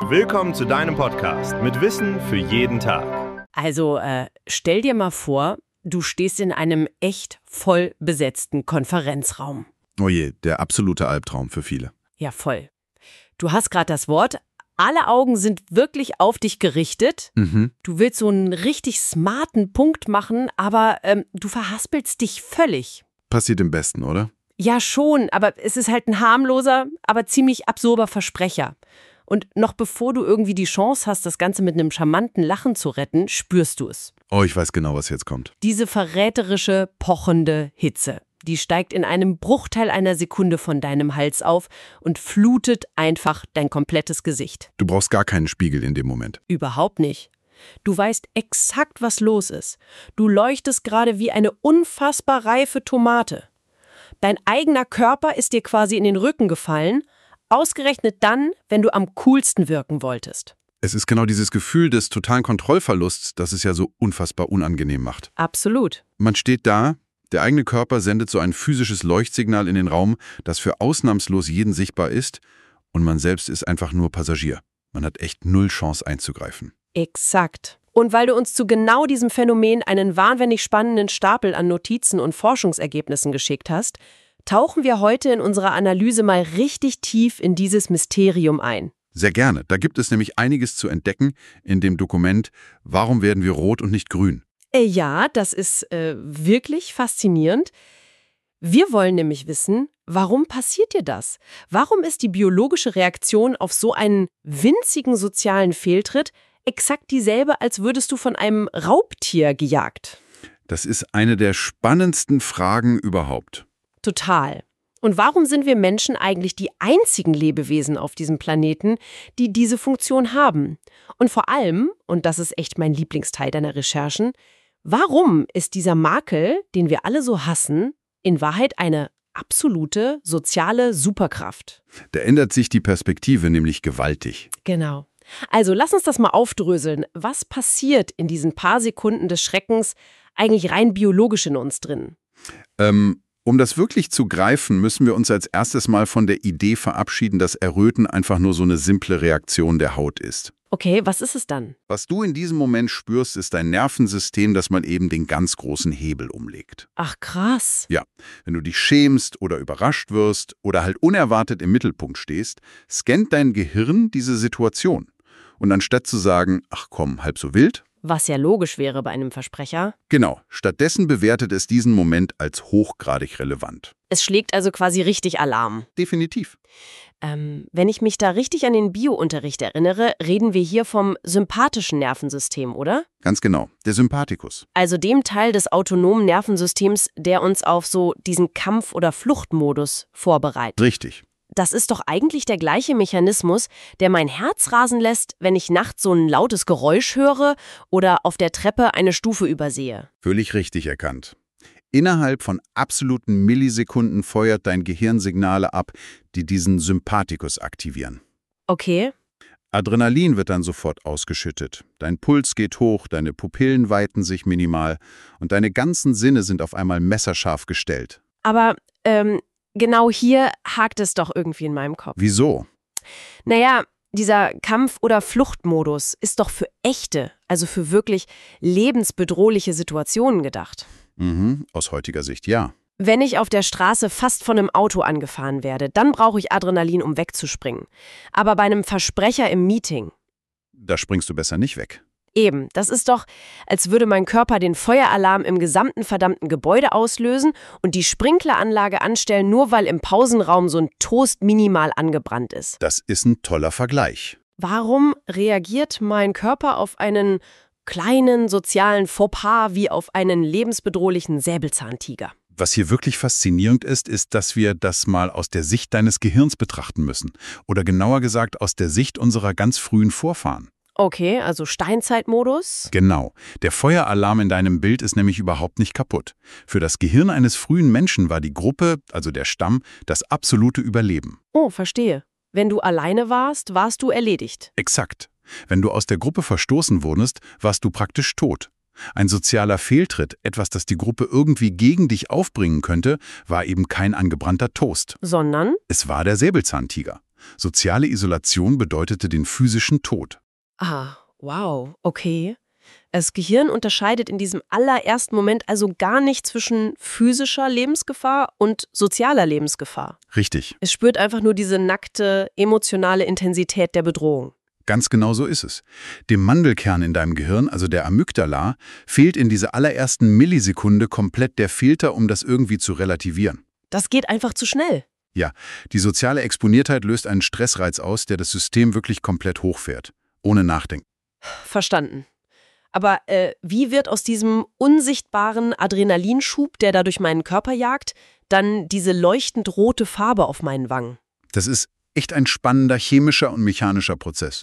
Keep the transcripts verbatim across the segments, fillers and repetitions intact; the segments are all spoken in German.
Willkommen zu deinem Podcast mit Wissen für jeden Tag. Also, äh, stell dir mal vor, du stehst in einem echt voll besetzten Konferenzraum. Oh je, der absolute Albtraum für viele. Ja, voll. Du hast gerade das Wort, alle Augen sind wirklich auf dich gerichtet. Mhm. Du willst so einen richtig smarten Punkt machen, aber ähm, du verhaspelst dich völlig. Passiert im Besten, oder? Ja, schon, aber es ist halt ein harmloser, aber ziemlich absurder Versprecher. Und noch bevor du irgendwie die Chance hast, das Ganze mit einem charmanten Lachen zu retten, spürst du es. Oh, ich weiß genau, was jetzt kommt. Diese verräterische, pochende Hitze, die steigt in einem Bruchteil einer Sekunde von deinem Hals auf und flutet einfach dein komplettes Gesicht. Du brauchst gar keinen Spiegel in dem Moment. Überhaupt nicht. Du weißt exakt, was los ist. Du leuchtest gerade wie eine unfassbar reife Tomate. Dein eigener Körper ist dir quasi in den Rücken gefallen, ausgerechnet dann, wenn du am coolsten wirken wolltest. Es ist genau dieses Gefühl des totalen Kontrollverlusts, das es ja so unfassbar unangenehm macht. Absolut. Man steht da, der eigene Körper sendet so ein physisches Leuchtsignal in den Raum, das für ausnahmslos jeden sichtbar ist, und man selbst ist einfach nur Passagier. Man hat echt null Chance einzugreifen. Exakt. Und weil du uns zu genau diesem Phänomen einen wahnsinnig spannenden Stapel an Notizen und Forschungsergebnissen geschickt hast, tauchen wir heute in unserer Analyse mal richtig tief in dieses Mysterium ein. Sehr gerne. Da gibt es nämlich einiges zu entdecken in dem Dokument »Warum werden wir rot und nicht grün?« Äh, ja, das ist äh, wirklich faszinierend. Wir wollen nämlich wissen, warum passiert dir das? Warum ist die biologische Reaktion auf so einen winzigen sozialen Fehltritt exakt dieselbe, als würdest du von einem Raubtier gejagt? Das ist eine der spannendsten Fragen überhaupt. Total. Und warum sind wir Menschen eigentlich die einzigen Lebewesen auf diesem Planeten, die diese Funktion haben? Und vor allem, und das ist echt mein Lieblingsteil deiner Recherchen, warum ist dieser Makel, den wir alle so hassen, in Wahrheit eine absolute soziale Superkraft? Da ändert sich die Perspektive nämlich gewaltig. Genau. Also lass uns das mal aufdröseln. Was passiert in diesen paar Sekunden des Schreckens eigentlich rein biologisch in uns drin? Ähm, um das wirklich zu greifen, müssen wir uns als erstes mal von der Idee verabschieden, dass Erröten einfach nur so eine simple Reaktion der Haut ist. Okay, was ist es dann? Was du in diesem Moment spürst, ist dein Nervensystem, das mal eben den ganz großen Hebel umlegt. Ach krass. Ja, wenn du dich schämst oder überrascht wirst oder halt unerwartet im Mittelpunkt stehst, scannt dein Gehirn diese Situation. Und anstatt zu sagen, ach komm, halb so wild, Was ja logisch wäre bei einem Versprecher. genau, stattdessen bewertet es diesen Moment als hochgradig relevant. Es schlägt also quasi richtig Alarm. Definitiv. Ähm, wenn ich mich da richtig an den Bio-Unterricht erinnere, reden wir hier vom sympathischen Nervensystem, oder? Ganz genau, der Sympathikus. Also dem Teil des autonomen Nervensystems, der uns auf so diesen Kampf- oder Fluchtmodus vorbereitet. Richtig. Das ist doch eigentlich der gleiche Mechanismus, der mein Herz rasen lässt, wenn ich nachts so ein lautes Geräusch höre oder auf der Treppe eine Stufe übersehe. Völlig richtig erkannt. Innerhalb von absoluten Millisekunden feuert dein Gehirn Signale ab, die diesen Sympathikus aktivieren. Okay, Adrenalin wird dann sofort ausgeschüttet. Dein Puls geht hoch, deine Pupillen weiten sich minimal und deine ganzen Sinne sind auf einmal messerscharf gestellt. aber ähm, genau hier hakt es doch irgendwie in meinem Kopf. Wieso? Naja, dieser Kampf- oder Fluchtmodus ist doch für echte, also für wirklich lebensbedrohliche Situationen gedacht. Mhm, aus heutiger Sicht ja. Wenn ich auf der Straße fast von einem Auto angefahren werde, dann brauche ich Adrenalin, um wegzuspringen. Aber bei einem Versprecher im Meeting, Da springst du besser nicht weg. eben, das ist doch, als würde mein Körper den Feueralarm im gesamten verdammten Gebäude auslösen und die Sprinkleranlage anstellen, nur weil im Pausenraum so ein Toast minimal angebrannt ist. Das ist ein toller Vergleich. Warum reagiert mein Körper auf einen kleinen sozialen Fauxpas wie auf einen lebensbedrohlichen Säbelzahntiger? Was hier wirklich faszinierend ist, ist, dass wir das mal aus der Sicht deines Gehirns betrachten müssen. Oder genauer gesagt aus der Sicht unserer ganz frühen Vorfahren. Okay, also Steinzeitmodus. Genau. Der Feueralarm in deinem Bild ist nämlich überhaupt nicht kaputt. Für das Gehirn eines frühen Menschen war die Gruppe, also der Stamm, das absolute Überleben. Oh, verstehe. Wenn du alleine warst, warst du erledigt. Exakt. Wenn du aus der Gruppe verstoßen wurdest, warst du praktisch tot. Ein sozialer Fehltritt, etwas, das die Gruppe irgendwie gegen dich aufbringen könnte, war eben kein angebrannter Toast. Sondern? Es war der Säbelzahntiger. Soziale Isolation bedeutete den physischen Tod. Ah, wow, okay. Das Gehirn unterscheidet in diesem allerersten Moment also gar nicht zwischen physischer Lebensgefahr und sozialer Lebensgefahr. Richtig. Es spürt einfach nur diese nackte, emotionale Intensität der Bedrohung. Ganz genau so ist es. Dem Mandelkern in deinem Gehirn, also der Amygdala, fehlt in dieser allerersten Millisekunde komplett der Filter, um das irgendwie zu relativieren. Das geht einfach zu schnell. Ja, die soziale Exponiertheit löst einen Stressreiz aus, der das System wirklich komplett hochfährt. Ohne Nachdenken. Verstanden. Aber äh, wie wird aus diesem unsichtbaren Adrenalinschub, der da durch meinen Körper jagt, dann diese leuchtend rote Farbe auf meinen Wangen? Das ist echt ein spannender chemischer und mechanischer Prozess.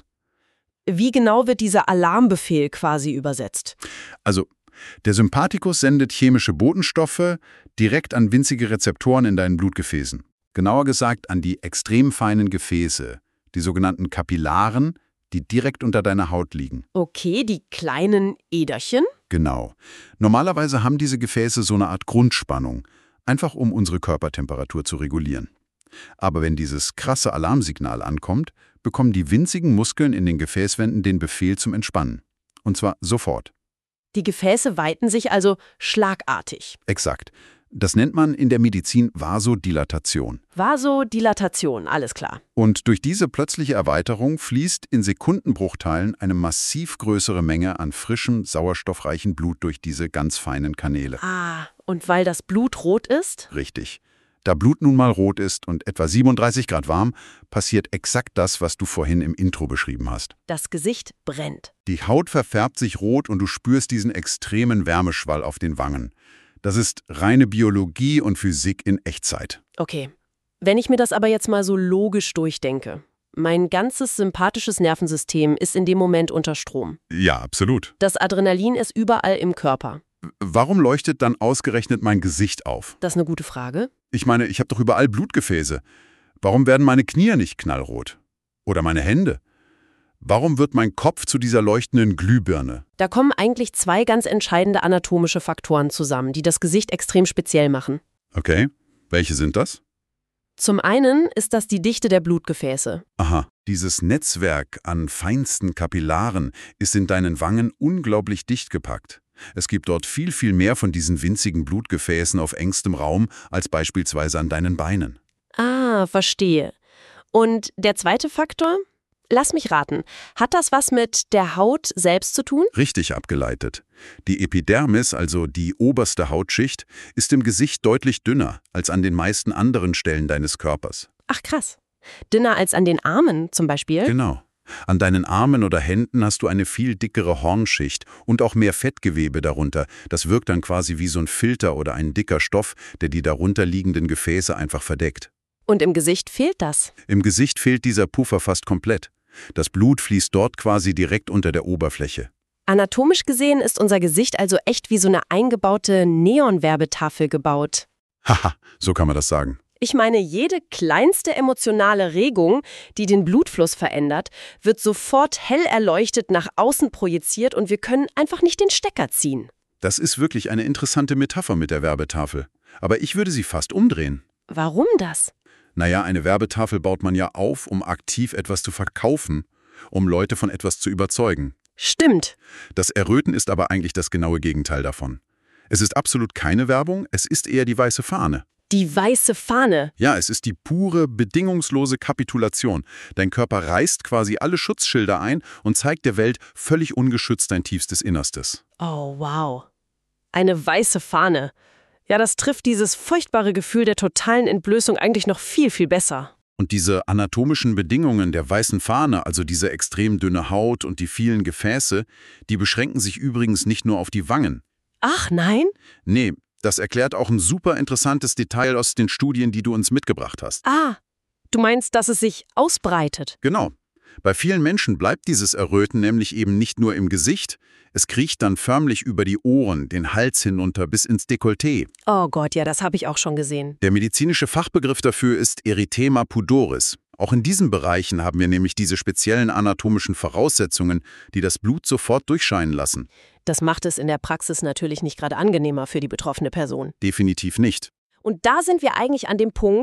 Wie genau wird dieser Alarmbefehl quasi übersetzt? Also, der Sympathikus sendet chemische Botenstoffe direkt an winzige Rezeptoren in deinen Blutgefäßen. Genauer gesagt an die extrem feinen Gefäße, die sogenannten Kapillaren, die direkt unter deiner Haut liegen. Okay, die kleinen Äderchen? Genau. Normalerweise haben diese Gefäße so eine Art Grundspannung, einfach um unsere Körpertemperatur zu regulieren. Aber wenn dieses krasse Alarmsignal ankommt, bekommen die winzigen Muskeln in den Gefäßwänden den Befehl zum Entspannen. Und zwar sofort. Die Gefäße weiten sich also schlagartig. Exakt. Das nennt man in der Medizin Vasodilatation. Vasodilatation, alles klar. Und durch diese plötzliche Erweiterung fließt in Sekundenbruchteilen eine massiv größere Menge an frischem, sauerstoffreichen Blut durch diese ganz feinen Kanäle. Ah, und weil das Blut rot ist? Richtig. Da Blut nun mal rot ist und etwa siebenunddreißig Grad warm, passiert exakt das, was du vorhin im Intro beschrieben hast. Das Gesicht brennt. Die Haut verfärbt sich rot und du spürst diesen extremen Wärmeschwall auf den Wangen. Das ist reine Biologie und Physik in Echtzeit. Okay. Wenn ich mir das aber jetzt mal so logisch durchdenke. Mein ganzes sympathisches Nervensystem ist in dem Moment unter Strom. Ja, absolut. Das Adrenalin ist überall im Körper. Warum leuchtet dann ausgerechnet mein Gesicht auf? Das ist eine gute Frage. Ich meine, ich habe doch überall Blutgefäße. Warum werden meine Knie nicht knallrot? Oder meine Hände? Warum wird mein Kopf zu dieser leuchtenden Glühbirne? Da kommen eigentlich zwei ganz entscheidende anatomische Faktoren zusammen, die das Gesicht extrem speziell machen. Okay, welche sind das? Zum einen ist das die Dichte der Blutgefäße. Aha, dieses Netzwerk an feinsten Kapillaren ist in deinen Wangen unglaublich dicht gepackt. Es gibt dort viel, viel mehr von diesen winzigen Blutgefäßen auf engstem Raum als beispielsweise an deinen Beinen. Ah, verstehe. Und der zweite Faktor? Lass mich raten. Hat das was mit der Haut selbst zu tun? Richtig abgeleitet. Die Epidermis, also die oberste Hautschicht, ist im Gesicht deutlich dünner als an den meisten anderen Stellen deines Körpers. Ach krass. Dünner als an den Armen zum Beispiel? Genau. An deinen Armen oder Händen hast du eine viel dickere Hornschicht und auch mehr Fettgewebe darunter. Das wirkt dann quasi wie so ein Filter oder ein dicker Stoff, der die darunter liegenden Gefäße einfach verdeckt. Und im Gesicht fehlt das? Im Gesicht fehlt dieser Puffer fast komplett. Das Blut fließt dort quasi direkt unter der Oberfläche. Anatomisch gesehen ist unser Gesicht also echt wie so eine eingebaute Neonwerbetafel gebaut. Haha, so kann man das sagen. Ich meine, jede kleinste emotionale Regung, die den Blutfluss verändert, wird sofort hell erleuchtet nach außen projiziert und wir können einfach nicht den Stecker ziehen. Das ist wirklich eine interessante Metapher mit der Werbetafel. Aber ich würde sie fast umdrehen. Warum das? Naja, eine Werbetafel baut man ja auf, um aktiv etwas zu verkaufen, um Leute von etwas zu überzeugen. Stimmt. Das Erröten ist aber eigentlich das genaue Gegenteil davon. Es ist absolut keine Werbung, es ist eher die weiße Fahne. Die weiße Fahne. Ja, es ist die pure, bedingungslose Kapitulation. Dein Körper reißt quasi alle Schutzschilder ein und zeigt der Welt völlig ungeschützt dein tiefstes Innerstes. Oh, wow. Eine weiße Fahne. Ja, das trifft dieses furchtbare Gefühl der totalen Entblößung eigentlich noch viel, viel besser. Und diese anatomischen Bedingungen der weißen Fahne, also diese extrem dünne Haut und die vielen Gefäße, die beschränken sich übrigens nicht nur auf die Wangen. Ach, nein? Nee, das erklärt auch ein super interessantes Detail aus den Studien, die du uns mitgebracht hast. Ah, du meinst, dass es sich ausbreitet? Genau. Bei vielen Menschen bleibt dieses Erröten nämlich eben nicht nur im Gesicht, es kriecht dann förmlich über die Ohren, den Hals hinunter bis ins Dekolleté. Oh Gott, ja, das habe ich auch schon gesehen. Der medizinische Fachbegriff dafür ist Erythema pudoris. Auch in diesen Bereichen haben wir nämlich diese speziellen anatomischen Voraussetzungen, die das Blut sofort durchscheinen lassen. Das macht es in der Praxis natürlich nicht gerade angenehmer für die betroffene Person. Definitiv nicht. Und da sind wir eigentlich an dem Punkt,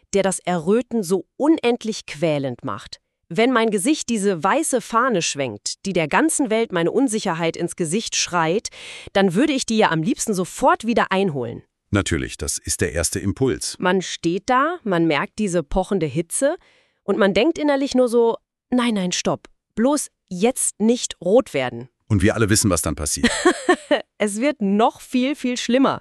der das Erröten so unendlich quälend macht. Wenn mein Gesicht diese weiße Fahne schwenkt, die der ganzen Welt meine Unsicherheit ins Gesicht schreit, dann würde ich die ja am liebsten sofort wieder einholen. Natürlich, das ist der erste Impuls. Man steht da, man merkt diese pochende Hitze und man denkt innerlich nur so, nein, nein, stopp, bloß jetzt nicht rot werden. Und wir alle wissen, was dann passiert. Es wird noch viel, viel schlimmer.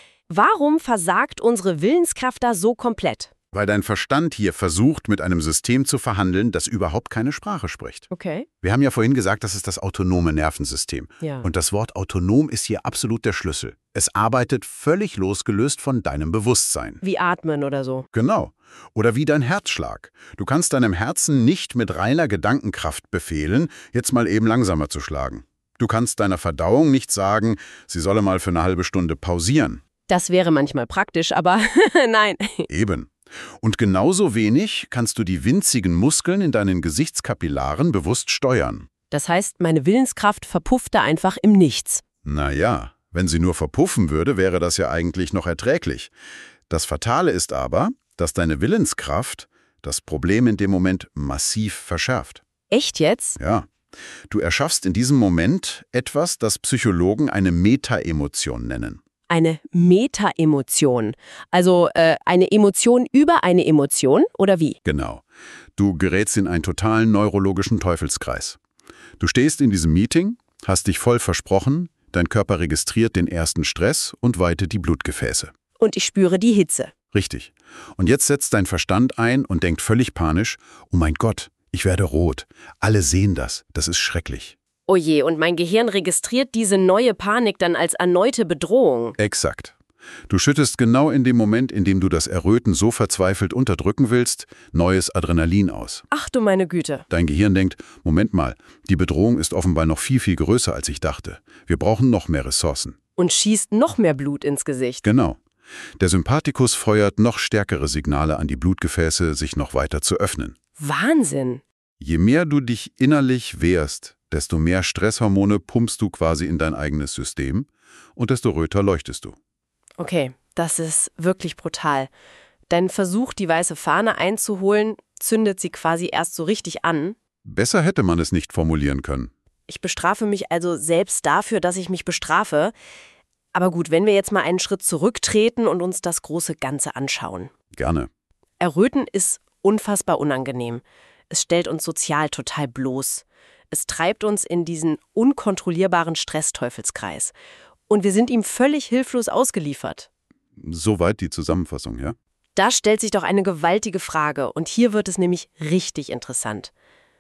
Warum versagt unsere Willenskraft da so komplett? Weil dein Verstand hier versucht, mit einem System zu verhandeln, das überhaupt keine Sprache spricht. Okay. Wir haben ja vorhin gesagt, das ist das autonome Nervensystem. Ja. Und das Wort autonom ist hier absolut der Schlüssel. Es arbeitet völlig losgelöst von deinem Bewusstsein. Wie atmen oder so. Genau. Oder wie dein Herzschlag. Du kannst deinem Herzen nicht mit reiner Gedankenkraft befehlen, jetzt mal eben langsamer zu schlagen. Du kannst deiner Verdauung nicht sagen, sie solle mal für eine halbe Stunde pausieren. Das wäre manchmal praktisch, aber nein. Eben. Und genauso wenig kannst du die winzigen Muskeln in deinen Gesichtskapillaren bewusst steuern. Das heißt, meine Willenskraft verpufft da einfach im Nichts. Naja, wenn sie nur verpuffen würde, wäre das ja eigentlich noch erträglich. Das Fatale ist aber, dass deine Willenskraft das Problem in dem Moment massiv verschärft. Echt jetzt? Ja. Du erschaffst in diesem Moment etwas, das Psychologen eine Metaemotion nennen. Eine Metaemotion. Also äh, eine Emotion über eine Emotion, oder wie? Genau. Du gerätst in einen totalen neurologischen Teufelskreis. Du stehst in diesem Meeting, hast dich voll versprochen, dein Körper registriert den ersten Stress und weitet die Blutgefäße. Und ich spüre die Hitze. Richtig. Und jetzt setzt dein Verstand ein und denkt völlig panisch, oh mein Gott, ich werde rot. Alle sehen das. Das ist schrecklich. Oh je, und mein Gehirn registriert diese neue Panik dann als erneute Bedrohung. Exakt. Du schüttest genau in dem Moment, in dem du das Erröten so verzweifelt unterdrücken willst, neues Adrenalin aus. Ach du meine Güte. Dein Gehirn denkt, Moment mal, die Bedrohung ist offenbar noch viel, viel größer, als ich dachte. Wir brauchen noch mehr Ressourcen. Und schießt noch mehr Blut ins Gesicht. Genau. Der Sympathikus feuert noch stärkere Signale an die Blutgefäße, sich noch weiter zu öffnen. Wahnsinn. Je mehr du dich innerlich wehrst, desto mehr Stresshormone pumpst du quasi in dein eigenes System und desto röter leuchtest du. Okay, das ist wirklich brutal. Dein Versuch, die weiße Fahne einzuholen, zündet sie quasi erst so richtig an. Besser hätte man es nicht formulieren können. Ich bestrafe mich also selbst dafür, dass ich mich bestrafe. Aber gut, wenn wir jetzt mal einen Schritt zurücktreten und uns das große Ganze anschauen. Gerne. Erröten ist unfassbar unangenehm. Es stellt uns sozial total bloß. Es treibt uns in diesen unkontrollierbaren Stressteufelskreis. Und wir sind ihm völlig hilflos ausgeliefert. Soweit die Zusammenfassung, ja? Da stellt sich doch eine gewaltige Frage. Und hier wird es nämlich richtig interessant.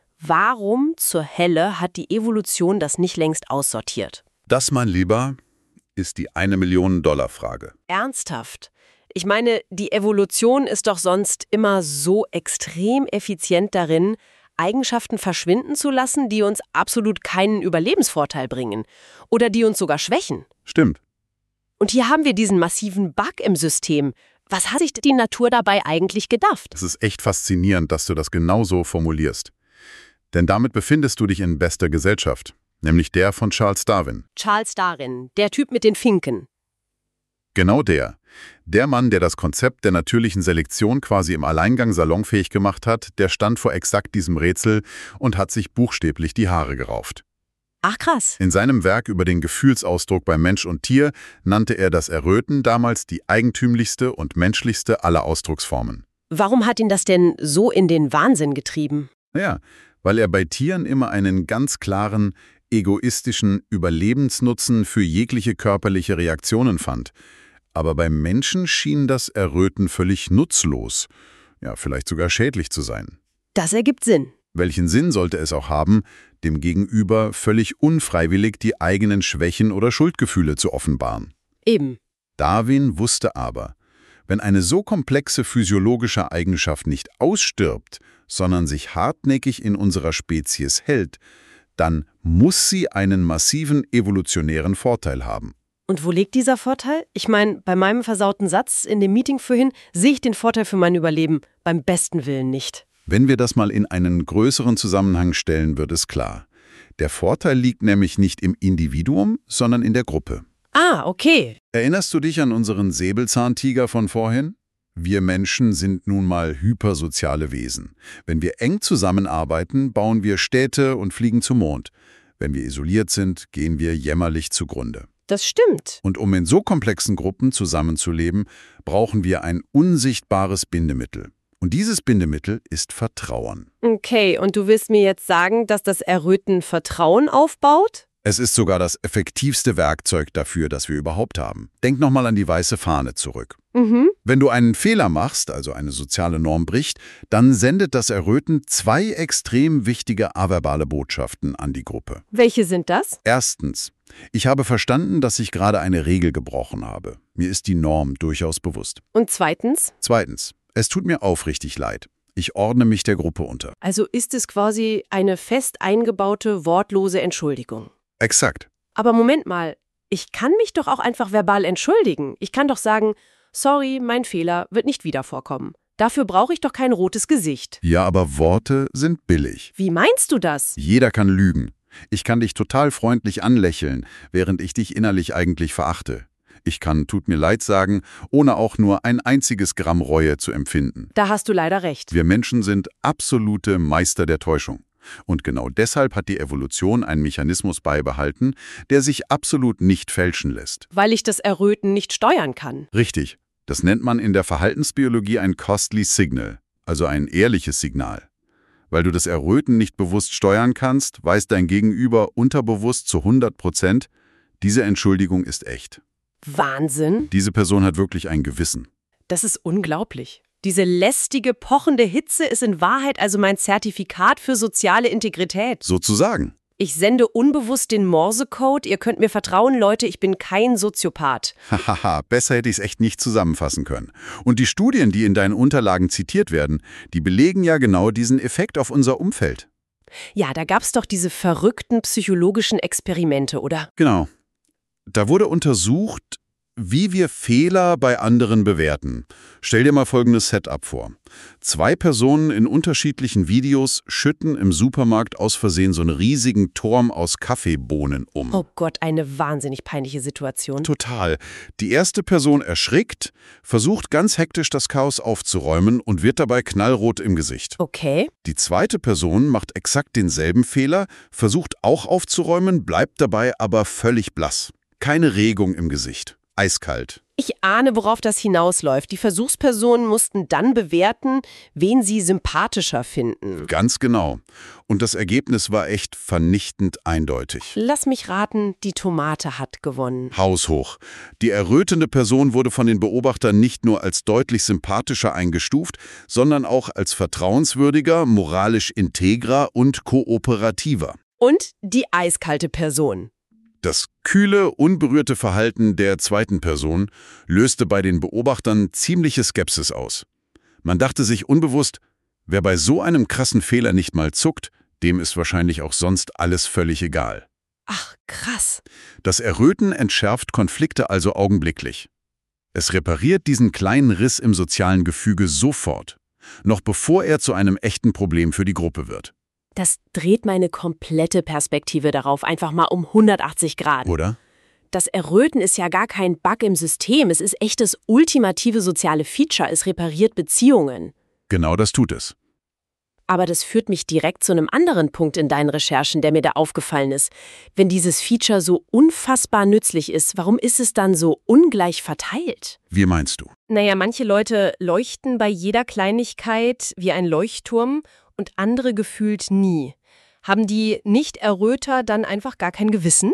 Warum zur Hölle hat die Evolution das nicht längst aussortiert? Das, mein Lieber, ist die eine Million Dollar Frage. Ernsthaft? Ich meine, die Evolution ist doch sonst immer so extrem effizient darin, Eigenschaften verschwinden zu lassen, die uns absolut keinen Überlebensvorteil bringen oder die uns sogar schwächen. Stimmt. Und hier haben wir diesen massiven Bug im System. Was hat sich die Natur dabei eigentlich gedacht? Es ist echt faszinierend, dass du das genauso formulierst. Denn damit befindest du dich in bester Gesellschaft, nämlich der von Charles Darwin. Charles Darwin, der Typ mit den Finken. Genau der. Der Mann, der das Konzept der natürlichen Selektion quasi im Alleingang salonfähig gemacht hat, der stand vor exakt diesem Rätsel und hat sich buchstäblich die Haare gerauft. Ach krass. In seinem Werk über den Gefühlsausdruck bei Mensch und Tier nannte er das Erröten damals die eigentümlichste und menschlichste aller Ausdrucksformen. Warum hat ihn das denn so in den Wahnsinn getrieben? Naja, weil er bei Tieren immer einen ganz klaren, egoistischen Überlebensnutzen für jegliche körperliche Reaktionen fand. Aber beim Menschen schien das Erröten völlig nutzlos, ja, vielleicht sogar schädlich zu sein. Das ergibt Sinn. Welchen Sinn sollte es auch haben, dem Gegenüber völlig unfreiwillig die eigenen Schwächen oder Schuldgefühle zu offenbaren? Eben. Darwin wusste aber, wenn eine so komplexe physiologische Eigenschaft nicht ausstirbt, sondern sich hartnäckig in unserer Spezies hält, dann muss sie einen massiven evolutionären Vorteil haben. Und wo liegt dieser Vorteil? Ich meine, bei meinem versauten Satz in dem Meeting vorhin sehe ich den Vorteil für mein Überleben beim besten Willen nicht. Wenn wir das mal in einen größeren Zusammenhang stellen, wird es klar. Der Vorteil liegt nämlich nicht im Individuum, sondern in der Gruppe. Ah, okay. Erinnerst du dich an unseren Säbelzahntiger von vorhin? Wir Menschen sind nun mal hypersoziale Wesen. Wenn wir eng zusammenarbeiten, bauen wir Städte und fliegen zum Mond. Wenn wir isoliert sind, gehen wir jämmerlich zugrunde. Das stimmt. Und um in so komplexen Gruppen zusammenzuleben, brauchen wir ein unsichtbares Bindemittel. Und dieses Bindemittel ist Vertrauen. Okay, und du willst mir jetzt sagen, dass das Erröten Vertrauen aufbaut? Es ist sogar das effektivste Werkzeug dafür, das wir überhaupt haben. Denk nochmal an die weiße Fahne zurück. Mhm. Wenn du einen Fehler machst, also eine soziale Norm bricht, dann sendet das Erröten zwei extrem wichtige averbale Botschaften an die Gruppe. Welche sind das? Erstens, ich habe verstanden, dass ich gerade eine Regel gebrochen habe. Mir ist die Norm durchaus bewusst. Und zweitens? Zweitens, es tut mir aufrichtig leid. Ich ordne mich der Gruppe unter. Also ist es quasi eine fest eingebaute, wortlose Entschuldigung. Exakt. Aber Moment mal, ich kann mich doch auch einfach verbal entschuldigen. Ich kann doch sagen, sorry, mein Fehler wird nicht wieder vorkommen. Dafür brauche ich doch kein rotes Gesicht. Ja, aber Worte sind billig. Wie meinst du das? Jeder kann lügen. Ich kann dich total freundlich anlächeln, während ich dich innerlich eigentlich verachte. Ich kann tut mir leid sagen, ohne auch nur ein einziges Gramm Reue zu empfinden. Da hast du leider recht. Wir Menschen sind absolute Meister der Täuschung. Und genau deshalb hat die Evolution einen Mechanismus beibehalten, der sich absolut nicht fälschen lässt. Weil ich das Erröten nicht steuern kann. Richtig. Das nennt man in der Verhaltensbiologie ein Costly Signal, also ein ehrliches Signal. Weil du das Erröten nicht bewusst steuern kannst, weiß dein Gegenüber unterbewusst zu hundert Prozent, diese Entschuldigung ist echt. Wahnsinn. Diese Person hat wirklich ein Gewissen. Das ist unglaublich. Diese lästige, pochende Hitze ist in Wahrheit also mein Zertifikat für soziale Integrität. Sozusagen. Ich sende unbewusst den Morsecode. Ihr könnt mir vertrauen, Leute, ich bin kein Soziopath. Hahaha, besser hätte ich es echt nicht zusammenfassen können. Und die Studien, die in deinen Unterlagen zitiert werden, die belegen ja genau diesen Effekt auf unser Umfeld. Ja, da gab's doch diese verrückten psychologischen Experimente, oder? Genau. Da wurde untersucht, wie wir Fehler bei anderen bewerten. Stell dir mal folgendes Setup vor. Zwei Personen in unterschiedlichen Videos schütten im Supermarkt aus Versehen so einen riesigen Turm aus Kaffeebohnen um. Oh Gott, eine wahnsinnig peinliche Situation. Total. Die erste Person erschrickt, versucht ganz hektisch das Chaos aufzuräumen und wird dabei knallrot im Gesicht. Okay. Die zweite Person macht exakt denselben Fehler, versucht auch aufzuräumen, bleibt dabei aber völlig blass. Keine Regung im Gesicht. Eiskalt. Ich ahne, worauf das hinausläuft. Die Versuchspersonen mussten dann bewerten, wen sie sympathischer finden. Ganz genau. Und das Ergebnis war echt vernichtend eindeutig. Lass mich raten, die Tomate hat gewonnen. Haushoch. Die errötende Person wurde von den Beobachtern nicht nur als deutlich sympathischer eingestuft, sondern auch als vertrauenswürdiger, moralisch integrer und kooperativer. Und die eiskalte Person. Das kühle, unberührte Verhalten der zweiten Person löste bei den Beobachtern ziemliche Skepsis aus. Man dachte sich unbewusst, wer bei so einem krassen Fehler nicht mal zuckt, dem ist wahrscheinlich auch sonst alles völlig egal. Ach, krass. Das Erröten entschärft Konflikte also augenblicklich. Es repariert diesen kleinen Riss im sozialen Gefüge sofort, noch bevor er zu einem echten Problem für die Gruppe wird. Das dreht meine komplette Perspektive darauf einfach mal um hundertachtzig Grad. Oder? Das Erröten ist ja gar kein Bug im System. Es ist echtes ultimative soziale Feature. Es repariert Beziehungen. Genau das tut es. Aber das führt mich direkt zu einem anderen Punkt in deinen Recherchen, der mir da aufgefallen ist. Wenn dieses Feature so unfassbar nützlich ist, warum ist es dann so ungleich verteilt? Wie meinst du? Naja, manche Leute leuchten bei jeder Kleinigkeit wie ein Leuchtturm und andere gefühlt nie. Haben die Nicht-Erröter dann einfach gar kein Gewissen?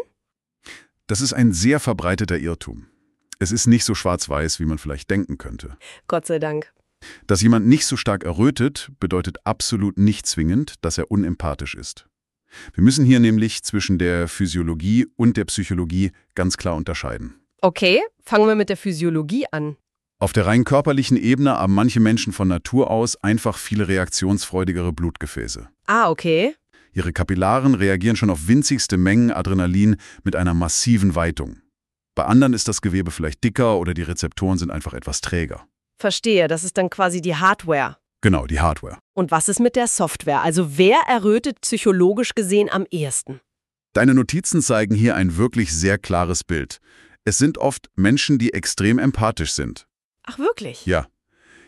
Das ist ein sehr verbreiteter Irrtum. Es ist nicht so schwarz-weiß, wie man vielleicht denken könnte. Gott sei Dank. Dass jemand nicht so stark errötet, bedeutet absolut nicht zwingend, dass er unempathisch ist. Wir müssen hier nämlich zwischen der Physiologie und der Psychologie ganz klar unterscheiden. Okay, fangen wir mit der Physiologie an. Auf der rein körperlichen Ebene haben manche Menschen von Natur aus einfach viel reaktionsfreudigere Blutgefäße. Ah, okay. Ihre Kapillaren reagieren schon auf winzigste Mengen Adrenalin mit einer massiven Weitung. Bei anderen ist das Gewebe vielleicht dicker oder die Rezeptoren sind einfach etwas träger. Verstehe, das ist dann quasi die Hardware. Genau, die Hardware. Und was ist mit der Software? Also wer errötet psychologisch gesehen am ehesten? Deine Notizen zeigen hier ein wirklich sehr klares Bild. Es sind oft Menschen, die extrem empathisch sind. Ach wirklich? Ja.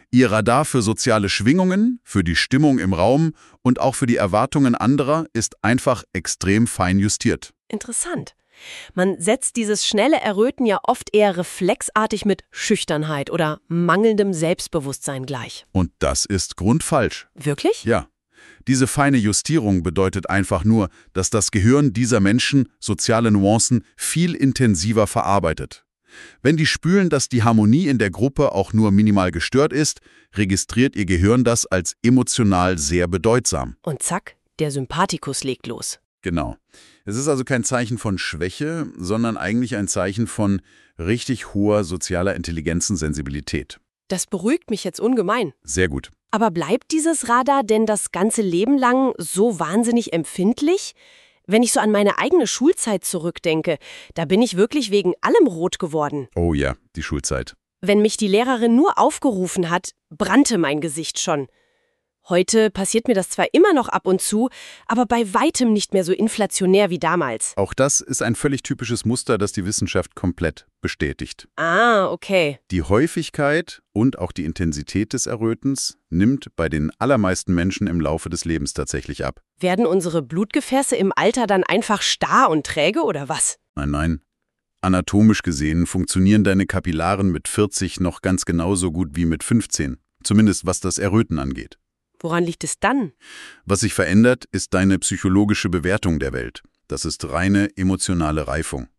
Ihr Radar für soziale Schwingungen, für die Stimmung im Raum und auch für die Erwartungen anderer ist einfach extrem fein justiert. Interessant. Man setzt dieses schnelle Erröten ja oft eher reflexartig mit Schüchternheit oder mangelndem Selbstbewusstsein gleich. Und das ist grundfalsch. Wirklich? Ja. Diese feine Justierung bedeutet einfach nur, dass das Gehirn dieser Menschen soziale Nuancen viel intensiver verarbeitet. Wenn die spüren, dass die Harmonie in der Gruppe auch nur minimal gestört ist, registriert ihr Gehirn das als emotional sehr bedeutsam. Und zack, der Sympathikus legt los. Genau. Es ist also kein Zeichen von Schwäche, sondern eigentlich ein Zeichen von richtig hoher sozialer Intelligenz und Sensibilität. Das beruhigt mich jetzt ungemein. Sehr gut. Aber bleibt dieses Radar denn das ganze Leben lang so wahnsinnig empfindlich? Wenn ich so an meine eigene Schulzeit zurückdenke, da bin ich wirklich wegen allem rot geworden. Oh ja, die Schulzeit. Wenn mich die Lehrerin nur aufgerufen hat, brannte mein Gesicht schon. Heute passiert mir das zwar immer noch ab und zu, aber bei weitem nicht mehr so inflationär wie damals. Auch das ist ein völlig typisches Muster, das die Wissenschaft komplett bestätigt. Ah, okay. Die Häufigkeit und auch die Intensität des Errötens nimmt bei den allermeisten Menschen im Laufe des Lebens tatsächlich ab. Werden unsere Blutgefäße im Alter dann einfach starr und träge oder was? Nein, nein. Anatomisch gesehen funktionieren deine Kapillaren mit vierzig noch ganz genauso gut wie mit fünfzehn. Zumindest was das Erröten angeht. Woran liegt es dann? Was sich verändert, ist deine psychologische Bewertung der Welt. Das ist reine emotionale Reifung.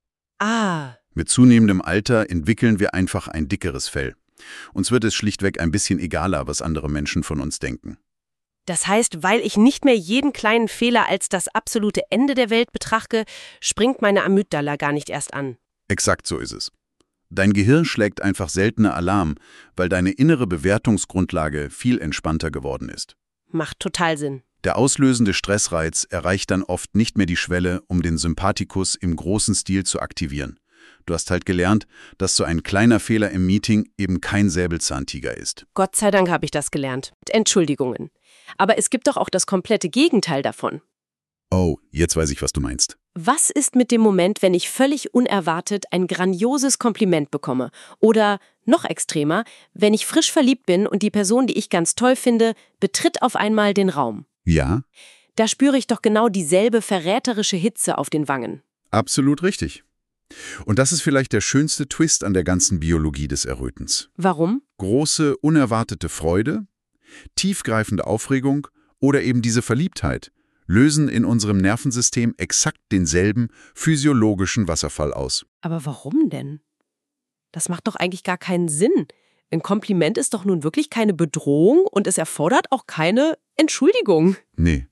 Ah. Mit zunehmendem Alter entwickeln wir einfach ein dickeres Fell. Uns wird es schlichtweg ein bisschen egaler, was andere Menschen von uns denken. Das heißt, weil ich nicht mehr jeden kleinen Fehler als das absolute Ende der Welt betrachte, springt meine Amygdala gar nicht erst an. Exakt so ist es. Dein Gehirn schlägt einfach seltener Alarm, weil deine innere Bewertungsgrundlage viel entspannter geworden ist. Macht total Sinn. Der auslösende Stressreiz erreicht dann oft nicht mehr die Schwelle, um den Sympathikus im großen Stil zu aktivieren. Du hast halt gelernt, dass so ein kleiner Fehler im Meeting eben kein Säbelzahntiger ist. Gott sei Dank habe ich das gelernt. Entschuldigungen. Aber es gibt doch auch das komplette Gegenteil davon. Oh, jetzt weiß ich, was du meinst. Was ist mit dem Moment, wenn ich völlig unerwartet ein grandioses Kompliment bekomme? Oder, noch extremer, wenn ich frisch verliebt bin und die Person, die ich ganz toll finde, betritt auf einmal den Raum? Ja? Da spüre ich doch genau dieselbe verräterische Hitze auf den Wangen. Absolut richtig. Und das ist vielleicht der schönste Twist an der ganzen Biologie des Errötens. Warum? Große, unerwartete Freude, tiefgreifende Aufregung oder eben diese Verliebtheit lösen in unserem Nervensystem exakt denselben physiologischen Wasserfall aus. Aber warum denn? Das macht doch eigentlich gar keinen Sinn. Ein Kompliment ist doch nun wirklich keine Bedrohung und es erfordert auch keine Entschuldigung. Nee.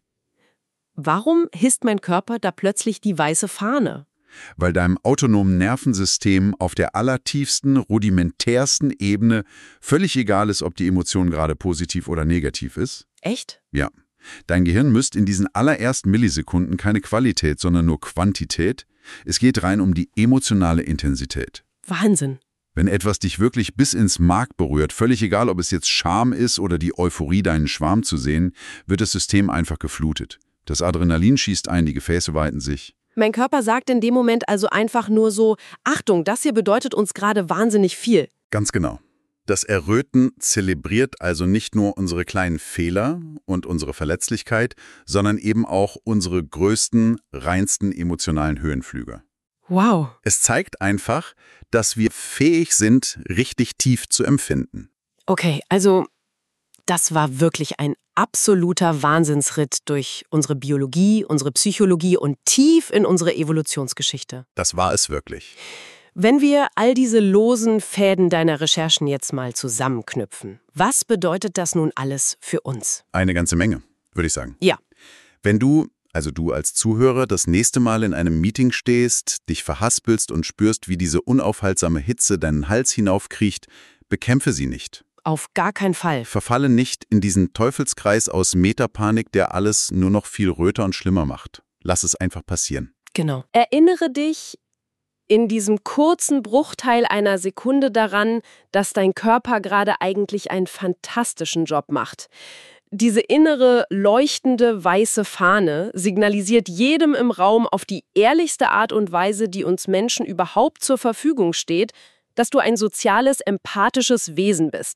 Warum hisst mein Körper da plötzlich die weiße Fahne? Weil deinem autonomen Nervensystem auf der allertiefsten, rudimentärsten Ebene völlig egal ist, ob die Emotion gerade positiv oder negativ ist. Echt? Ja. Dein Gehirn misst in diesen allerersten Millisekunden keine Qualität, sondern nur Quantität. Es geht rein um die emotionale Intensität. Wahnsinn. Wenn etwas dich wirklich bis ins Mark berührt, völlig egal, ob es jetzt Scham ist oder die Euphorie, deinen Schwarm zu sehen, wird das System einfach geflutet. Das Adrenalin schießt ein, die Gefäße weiten sich. Mein Körper sagt in dem Moment also einfach nur so, Achtung, das hier bedeutet uns gerade wahnsinnig viel. Ganz genau. Das Erröten zelebriert also nicht nur unsere kleinen Fehler und unsere Verletzlichkeit, sondern eben auch unsere größten, reinsten emotionalen Höhenflüge. Wow. Es zeigt einfach, dass wir fähig sind, richtig tief zu empfinden. Okay, also das war wirklich ein absoluter Wahnsinnsritt durch unsere Biologie, unsere Psychologie und tief in unsere Evolutionsgeschichte. Das war es wirklich. Wenn wir all diese losen Fäden deiner Recherchen jetzt mal zusammenknüpfen, was bedeutet das nun alles für uns? Eine ganze Menge, würde ich sagen. Ja. Wenn du, also du als Zuhörer, das nächste Mal in einem Meeting stehst, dich verhaspelst und spürst, wie diese unaufhaltsame Hitze deinen Hals hinaufkriecht, bekämpfe sie nicht. Auf gar keinen Fall. Verfalle nicht in diesen Teufelskreis aus Metapanik, der alles nur noch viel röter und schlimmer macht. Lass es einfach passieren. Genau. Erinnere dich in diesem kurzen Bruchteil einer Sekunde daran, dass dein Körper gerade eigentlich einen fantastischen Job macht. Diese innere, leuchtende, weiße Fahne signalisiert jedem im Raum auf die ehrlichste Art und Weise, die uns Menschen überhaupt zur Verfügung steht, dass du ein soziales, empathisches Wesen bist.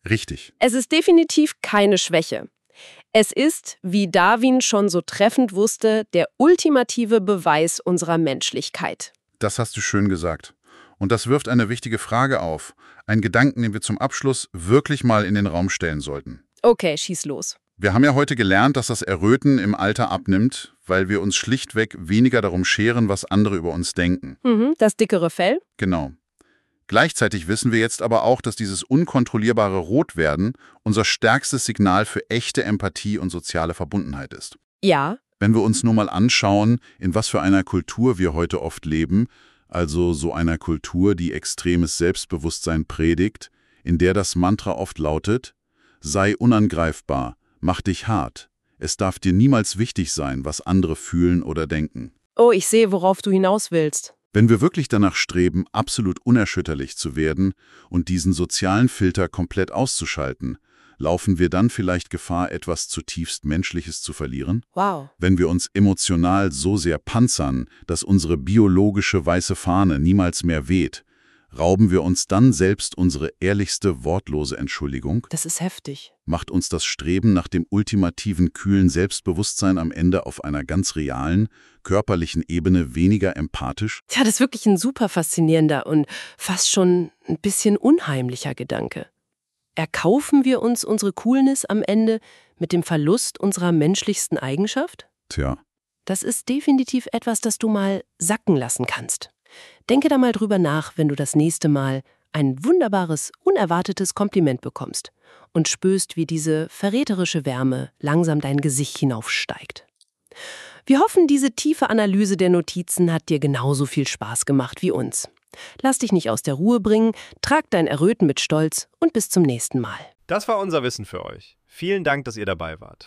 Richtig. Es ist definitiv keine Schwäche. Es ist, wie Darwin schon so treffend wusste, der ultimative Beweis unserer Menschlichkeit. Das hast du schön gesagt. Und das wirft eine wichtige Frage auf. Einen Gedanken, den wir zum Abschluss wirklich mal in den Raum stellen sollten. Okay, schieß los. Wir haben ja heute gelernt, dass das Erröten im Alter abnimmt, weil wir uns schlichtweg weniger darum scheren, was andere über uns denken. Mhm, das dickere Fell? Genau. Gleichzeitig wissen wir jetzt aber auch, dass dieses unkontrollierbare Rotwerden unser stärkstes Signal für echte Empathie und soziale Verbundenheit ist. Ja. Wenn wir uns nur mal anschauen, in was für einer Kultur wir heute oft leben, also so einer Kultur, die extremes Selbstbewusstsein predigt, in der das Mantra oft lautet: Sei unangreifbar, mach dich hart. Es darf dir niemals wichtig sein, was andere fühlen oder denken. Oh, ich sehe, worauf du hinaus willst. Wenn wir wirklich danach streben, absolut unerschütterlich zu werden und diesen sozialen Filter komplett auszuschalten, laufen wir dann vielleicht Gefahr, etwas zutiefst Menschliches zu verlieren? Wow. Wenn wir uns emotional so sehr panzern, dass unsere biologische weiße Fahne niemals mehr weht, rauben wir uns dann selbst unsere ehrlichste, wortlose Entschuldigung? Das ist heftig. Macht uns das Streben nach dem ultimativen, kühlen Selbstbewusstsein am Ende auf einer ganz realen, körperlichen Ebene weniger empathisch? Tja, das ist wirklich ein super faszinierender und fast schon ein bisschen unheimlicher Gedanke. Erkaufen wir uns unsere Coolness am Ende mit dem Verlust unserer menschlichsten Eigenschaft? Tja. Das ist definitiv etwas, das du mal sacken lassen kannst. Denke da mal drüber nach, wenn du das nächste Mal ein wunderbares, unerwartetes Kompliment bekommst und spürst, wie diese verräterische Wärme langsam dein Gesicht hinaufsteigt. Wir hoffen, diese tiefe Analyse der Notizen hat dir genauso viel Spaß gemacht wie uns. Lass dich nicht aus der Ruhe bringen, trag dein Erröten mit Stolz und bis zum nächsten Mal. Das war unser Wissen für euch. Vielen Dank, dass ihr dabei wart.